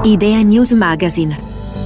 Idea News Magazine.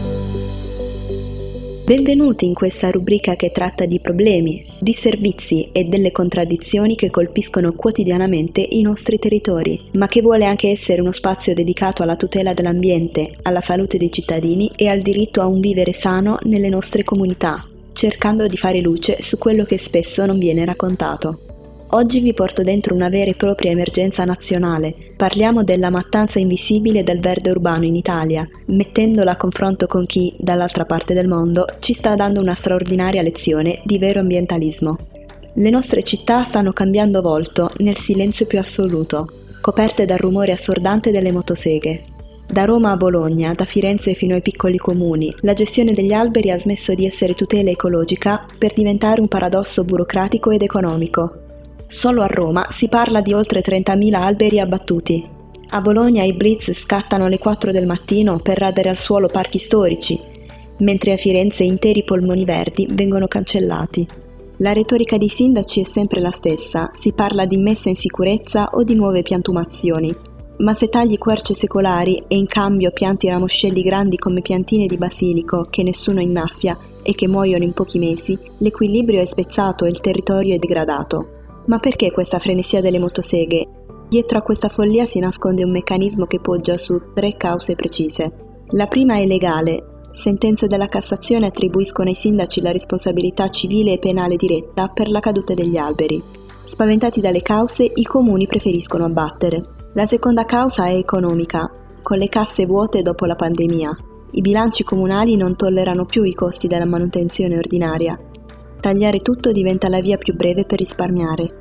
Benvenuti in questa rubrica che tratta di problemi, di servizi e delle contraddizioni che colpiscono quotidianamente i nostri territori, ma che vuole anche essere uno spazio dedicato alla tutela dell'ambiente, alla salute dei cittadini e al diritto a un vivere sano nelle nostre comunità, cercando di fare luce su quello che spesso non viene raccontato. Oggi vi porto dentro una vera e propria emergenza nazionale. Parliamo della mattanza invisibile del verde urbano in Italia, mettendola a confronto con chi, dall'altra parte del mondo, ci sta dando una straordinaria lezione di vero ambientalismo. Le nostre città stanno cambiando volto nel silenzio più assoluto, coperte dal rumore assordante delle motoseghe. Da Roma a Bologna, da Firenze fino ai piccoli comuni, la gestione degli alberi ha smesso di essere tutela ecologica per diventare un paradosso burocratico ed economico. Solo a Roma si parla di oltre 30.000 alberi abbattuti. A Bologna i blitz scattano alle 4 del mattino per radere al suolo parchi storici, mentre a Firenze interi polmoni verdi vengono cancellati. La retorica dei sindaci è sempre la stessa, si parla di messa in sicurezza o di nuove piantumazioni. Ma se tagli querce secolari e in cambio pianti ramoscelli grandi come piantine di basilico che nessuno innaffia e che muoiono in pochi mesi, l'equilibrio è spezzato e il territorio è degradato. Ma perché questa frenesia delle motoseghe? Dietro a questa follia si nasconde un meccanismo che poggia su 3 cause precise. La prima è legale. Sentenze della Cassazione attribuiscono ai sindaci la responsabilità civile e penale diretta per la caduta degli alberi. Spaventati dalle cause, i comuni preferiscono abbattere. La seconda causa è economica, con le casse vuote dopo la pandemia. I bilanci comunali non tollerano più i costi della manutenzione ordinaria. Tagliare tutto diventa la via più breve per risparmiare.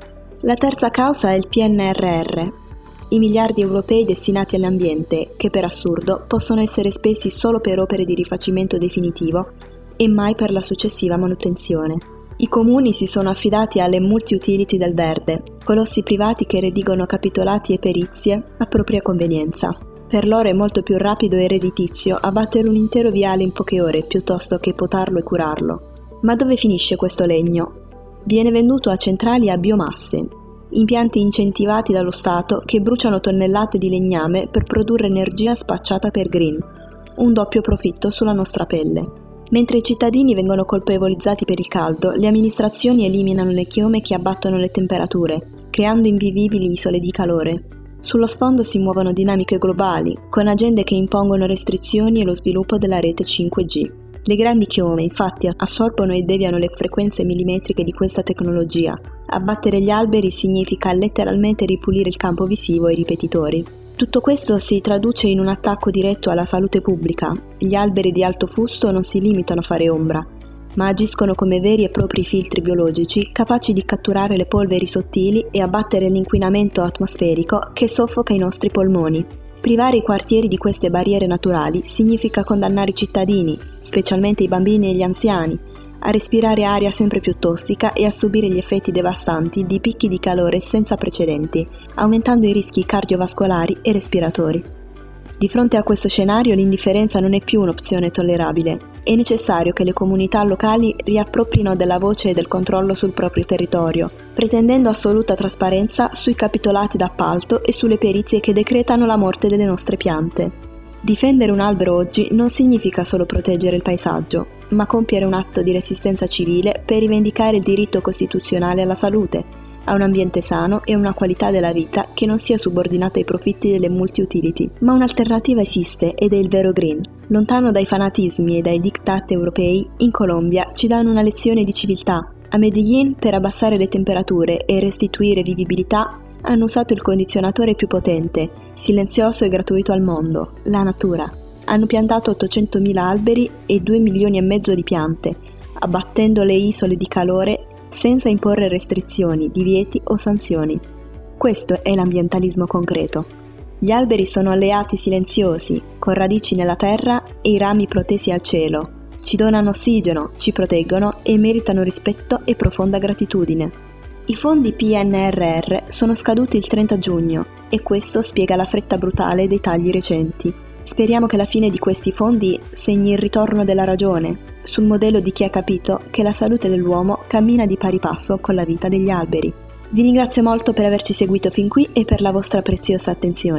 La terza causa è il PNRR, i miliardi europei destinati all'ambiente, che per assurdo possono essere spesi solo per opere di rifacimento definitivo e mai per la successiva manutenzione. I comuni si sono affidati alle multi-utility del verde, colossi privati che redigono capitolati e perizie a propria convenienza. Per loro è molto più rapido e redditizio abbattere un intero viale in poche ore piuttosto che potarlo e curarlo. Ma dove finisce questo legno? Viene venduto a centrali a biomasse, impianti incentivati dallo Stato che bruciano tonnellate di legname per produrre energia spacciata per green, un doppio profitto sulla nostra pelle. Mentre i cittadini vengono colpevolizzati per il caldo, le amministrazioni eliminano le chiome che abbattono le temperature, creando invivibili isole di calore. Sullo sfondo si muovono dinamiche globali, con agende che impongono restrizioni e lo sviluppo della rete 5G. Le grandi chiome infatti assorbono e deviano le frequenze millimetriche di questa tecnologia. Abbattere gli alberi significa letteralmente ripulire il campo visivo ai ripetitori. Tutto questo si traduce in un attacco diretto alla salute pubblica. Gli alberi di alto fusto non si limitano a fare ombra, ma agiscono come veri e propri filtri biologici capaci di catturare le polveri sottili e abbattere l'inquinamento atmosferico che soffoca i nostri polmoni. Privare i quartieri di queste barriere naturali significa condannare i cittadini, specialmente i bambini e gli anziani, a respirare aria sempre più tossica e a subire gli effetti devastanti di picchi di calore senza precedenti, aumentando i rischi cardiovascolari e respiratori. Di fronte a questo scenario l'indifferenza non è più un'opzione tollerabile. È necessario che le comunità locali riapproprino della voce e del controllo sul proprio territorio, pretendendo assoluta trasparenza sui capitolati d'appalto e sulle perizie che decretano la morte delle nostre piante. Difendere un albero oggi non significa solo proteggere il paesaggio, ma compiere un atto di resistenza civile per rivendicare il diritto costituzionale alla salute, a un ambiente sano e una qualità della vita che non sia subordinata ai profitti delle multi-utility. Ma un'alternativa esiste ed è il vero green. Lontano dai fanatismi e dai diktat europei, in Colombia ci danno una lezione di civiltà. A Medellín, per abbassare le temperature e restituire vivibilità, hanno usato il condizionatore più potente, silenzioso e gratuito al mondo, la natura. Hanno piantato 800.000 alberi e 2,5 milioni di piante, abbattendo le isole di calore senza imporre restrizioni, divieti o sanzioni. Questo è l'ambientalismo concreto. Gli alberi sono alleati silenziosi, con radici nella terra e i rami protesi al cielo. Ci donano ossigeno, ci proteggono e meritano rispetto e profonda gratitudine. I fondi PNRR sono scaduti il 30 giugno e questo spiega la fretta brutale dei tagli recenti. Speriamo che la fine di questi fondi segni il ritorno della ragione, sul modello di chi ha capito che la salute dell'uomo cammina di pari passo con la vita degli alberi. Vi ringrazio molto per averci seguito fin qui e per la vostra preziosa attenzione.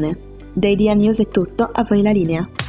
Da Idea News è tutto, a voi la linea.